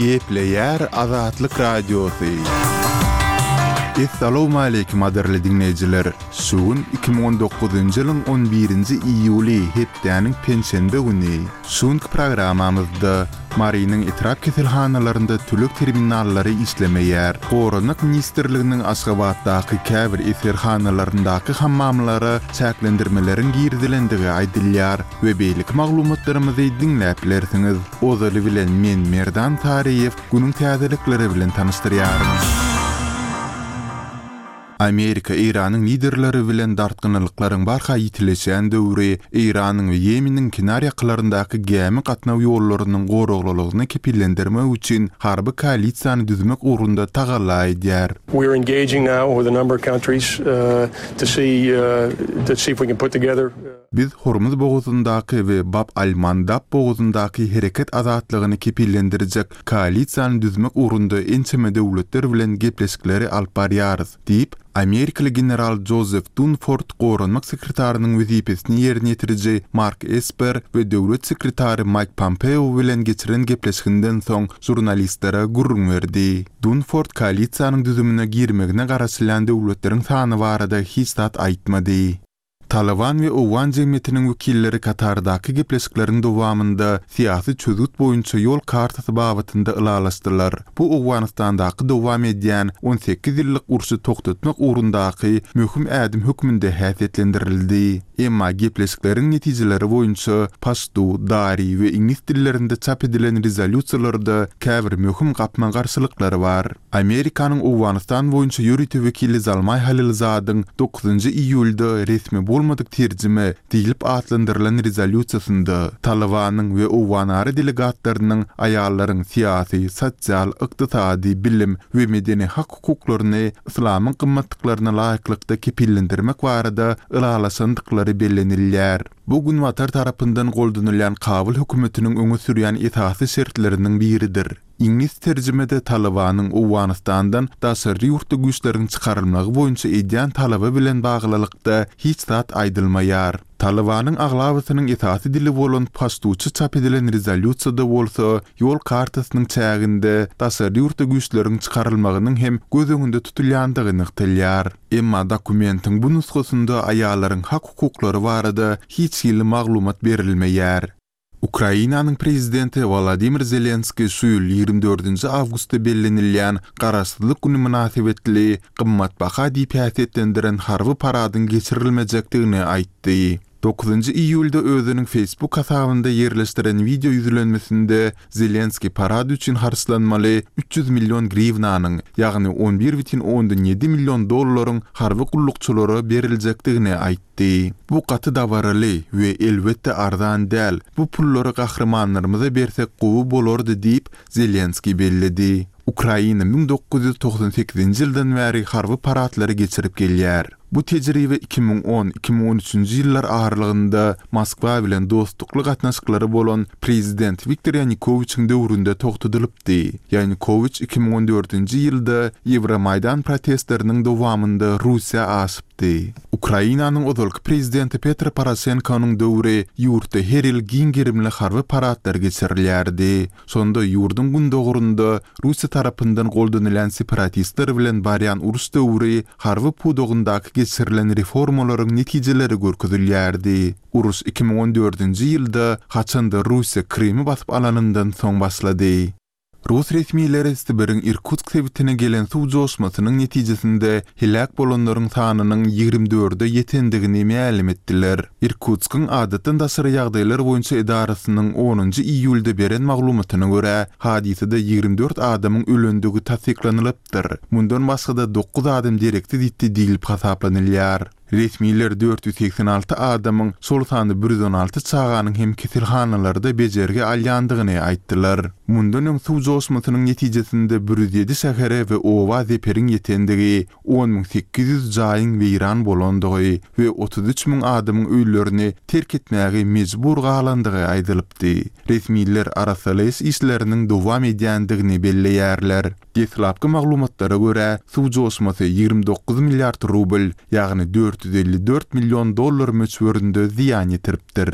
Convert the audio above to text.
Gepleyer Azatlyk Radiosu. Assalamu alaykum aderli dinleyijiler. Şuun 2019-njy ýylyň 11-nji iýuly hepdeniň penşenbe güni. Şuňky programamyzda Marynyň etrap keselhanlarynda tülük terminallary işlemeýär. Goranyk ministrliginiň Aşgabatdaky käbir eserhanalaryndaky hammamlary çäklendirmelerin girdilendigi aýdylýar we beýlik maglumatlarymyzy dinläp bilersiňiz. Ozaly bilen men Merdan Tariýew günüň täzelikleri bilen tanışdyrýarym. Amerika Iranyň liderleri bilen dartgynlyklaryň barha ýitileşen döwri, Iranyň we Yemeniň kinar ýaklaryndaki gemi gatnaw ýollarynyň goraglygyny kepillendirmek üçin harby koalisiýany düzmek ugrunda tagalla edýär. We are engaging now with a number of countries to see if we can put together Biz Hormuz boğazındaky we Bab al-Mandab boğazındaky hereket azatlygyny kepillendirjek koalisiýany düzmek ugrunda ençeme döwletler bilen gepleşikleri alyp barýarys, diýip Amerikaly general Joseph Dunford goranmak sekretarinyň wezipesini ýerine ýetirjek Mark Esper we döwlet sekretary Mike Pompeo bilen geçiren gepleşiginden soň jurnalistlere gurrun berdi. Dunford koalisiýanyň düzümine girmegine garaşylan döwletleriň sany barada hiç zat aýtmady. Taliban ve Owan jemgyýetiniň wekilleri Katardaky gepleşikleriň dowamında syýasy çözüt boýunça ýol kartasy babatynda ılalaşdylar. Bu Owanistandaky dowam edýän 18 ýyllyk urşy toktatmak ugrundaky möhüm ädim hökmünde häsiýetlendirildi. Emma gepleşikleriň netijeleri boýunça paştu, dari we ingilis dillerinde çap edilen rezolýusiýalarda käbir möhüm gapma garşylyklary bar. Amerikanyň Owanistan boýunça ýöretip wekili Zalmay Halilzadyň 9-njy iýulda resmi bolmadyk terjime diýilip atlandyrylan rezolýusiýasynda Talibanyň we Owanary delegatlarynyň aýallaryň syýasy, sosial, ykdysady, bilim we medeni hak hukuklaryny islamyň gymmatlyklaryna laýyklykda kepillendirmek barada ılalaşandyklary bellenilýär. Bugün Watar tarapyndan goldanylýan Kabul hökümetiniň öňe sürýän esasy şertleriniň biridir. İngiliz terjimede Talibanyň Owanistandan daşary ýurtda güýçleriň çykarylmagy boýunça edýän talaby bilen baglylykda hiç zat aýdylmaýar. Talibanyň aglabasynyň esasy dili bolan paştuçy çap edilen rezolýusiýada bolsa, ýol kartasynyň çäginde daşary ýurtda güýçleriň çykarylmagynyň hem göz öňünde tutulýandygyny ýytylýar. Emma dokumentiň bu nusgasynda aýallaryň hak hukuklary barada hiç ýyly maglumat berilmeýär. Ukrainanyň prezidenti Volodymyr Zelenski şu ýyl 24 awgustda bellenilýän garaşsyzlyk güni münasibetli gymmatbaha diýip häsiýetlendiren harby paradyň geçirilmejekdigini aýtdy. 9-njy iýulda özüniň Facebook hasabynda ýerleşdiren video ýüzlenmesinde Zelenski parad üçin harçlanmaly 300 million grivnanyň, ýagny 11,7 million dollaryň harby gullukçylara beriljekdigini aýtdy. Bu gaty dabaraly we elbetde arzan däl. Bu pullary gahrmanlarymyza bersek gowy bolardy diýip Zelenski belledi. Ukraina 1998-nji ýyldan bäri harby paratlary geçirip gelýär. Bu tejribe 2010-2013-nji ýyllar aralygynda Moskwa bilen dostlukly gatnaşyklary bolan prezident Viktor Yanukovyçiň döwründe togtadylypdy. Yanukovyç 2014-nji ýylda Ýewromaydan protestleriniň dowamında Russiýa aşypdy. Ukrainanyň ozalky prezidenti Petro Poroshenkonyň döwri ýurtda her ýyl giňgerimli harby paradlar geçirilýärdi. Sonda ýurdun gündogrunda Russiýa tarapyndan goldanılan separatistler bilen barýan urus döwri harby pudogundaky geçirilen reformalaryň netijeleri görkezilýärdi. Urus 2014-nji ýylda haçanda Russiýa Krimi basyp alanyndan soň başlady. Rus resmiýetleri Sibiriň Irkutsk sebitine gelen suw joşmasynyň netijesinde helak bolanlaryň sanynyň 24-de ýetendigini ma'lum etdiler. Irkutskiň adatdan daşary ýagdaýlar boýunça edarasynyň 10-njy iýulda beren maglumatyna görä, hadisede 24 adamyň ölendigi tasdiklanylypdyr. Mundan başga 9 adam direkti ditdi diýilip hasaplanylýar. Resmiýetler 486 adamyň sol sany 116 çağanyň hem keselhanalarda bejerge alýandygyny aýtdylar. Mundan öň suw joşmasynyň netijesinde 107 şähere we owa zeperiň ýetendigi, 10.800 jaýyň weýran bolandygy we 33.000 adamyň öýlerini terk etmäge mejbur galandygy aýdylypdy. Resmiýetler arasalaýyş işleriniň dowam edýändigini belleýärler. Deslapky maglumatlara görä, suw joşmasy 29 milliard rubl, ýagny 454 milyon dollar möçberinde ziýan ýetiripdir.